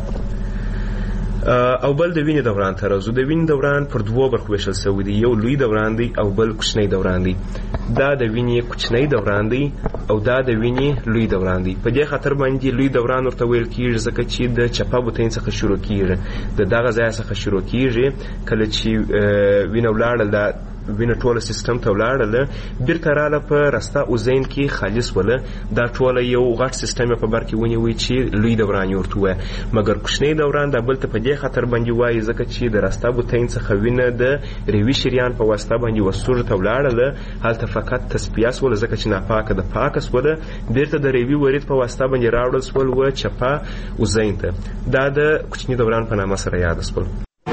او بل د وینې دوران ته راځو. د وینې دوران پر دوو برخو ویشل شوی دی، یو لوی دوران دی او بل کوچنی دوران دی. دا د وینې کوچنی دوران دی او دا د وینې لوی دوران دی. په دې خاطر باندې لوی دوران ورته ویل کیږي ځکه چې د چپه بوتین څخه شروع کیږي، د دغه ځای څخه شروع کیږي. کله چې وینه ولاړه دا وینه ټول سیستم ته ولاړله، بیرته رااله په راسته اوزین کې خالص وله، دا ټوله یو غټ سیستم په بر کې ونیوي چې لوی دوران یې ورته ووایه. مګر کوچنی دوران دا بل ته په دې خاطر باندې وایي ځکه چې د راسته بوتین څخه وینه د ریوي شریان په واسطه باندې و سږو ته ولاړله، هلته فقط تصفیه سوله ځکه چې ناپاکه د پاکه سوله، بیرته د ریوي ورید په واسطه باندې راوړل سول و چپه اوزین ته. دا د کوچني دوران په نامه سره یاد سول.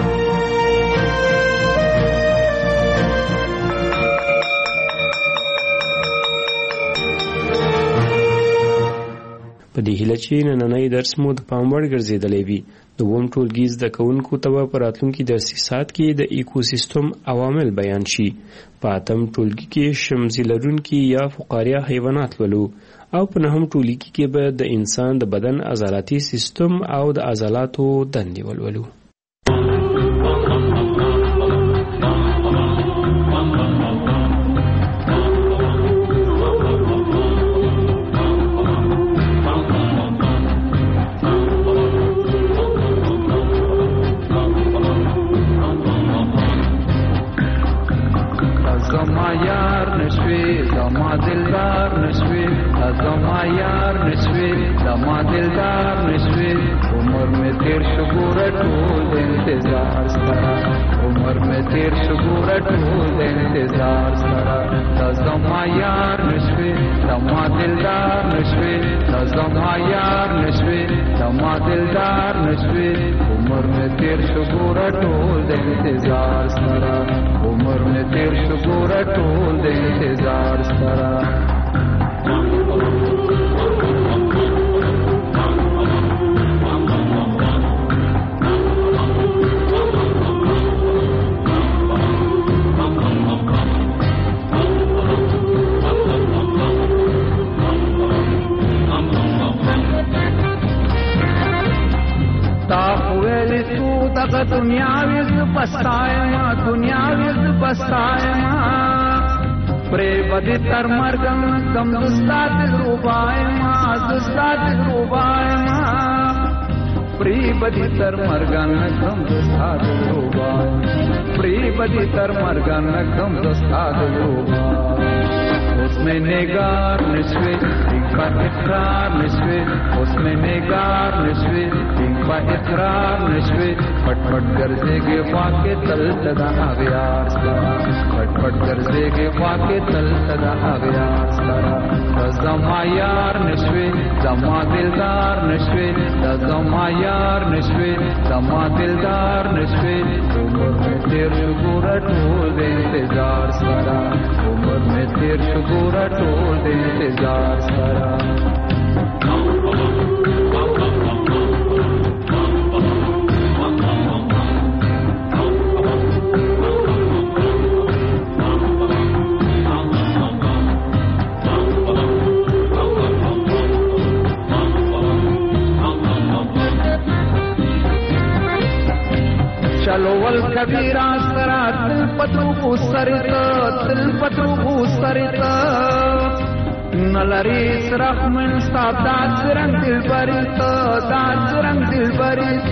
په دې هیله چې نننی درس مو د پام وړ ګرځېدلی وي. د اووم ټولګي زده کوونکو ته به په راتلونکي درسي ساعت کې د ایکوسیستم عوامل بیان شي. په اتم ټولګي کې شمزي لرونکي یا فقاریه حیوانات ولو او په نهم ټولګي کې به د انسان د بدن عضلاتي سیستم او د عضلاتو دندې ولولو. تر مرګم کم دستا دل روبایما دستا دل روبایما پری بدی تر مرګم کم دستا دل روبایما پری بدی تر مرګم کم دستا دل روبایما اوس میں نگار نشوي په اقرار نشوي اوس مې نگار نشوي ټینګ په اقرار نشوي پټ پټ ګرځېږي خوا کې تل تدا اغیار سره پټ پټ ګرځېږي خوا کې تل تدا اغیار سره زما یار نشوي زما دلدار نشوي زما یار نشوي زما دلدار نشوي عمر میں تیر شو ګوره ټول د انتظار سره عمر میں تیر شو ګوره ټول د انتظار سره چلو ول کبیرا سرا تل پتو کو سرت تل پتو کو سرت نلری سرخ من سادات رنگ دل بریت دات رنگ دل بریت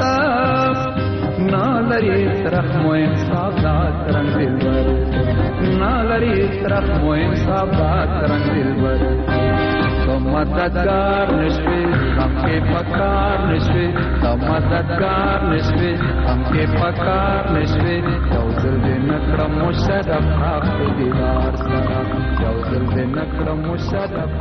نلری سرخ من سادات رنگ دل بریت نلری سرخ من سادات رنگ دل بریت تو مددگار نشوي هم کې پکار نشوي تو مددگار نشوي هم کې پکار نشوي یو ځل دې نکړم مشرف حق دیدار سره یو ځل دې نکړم مشرف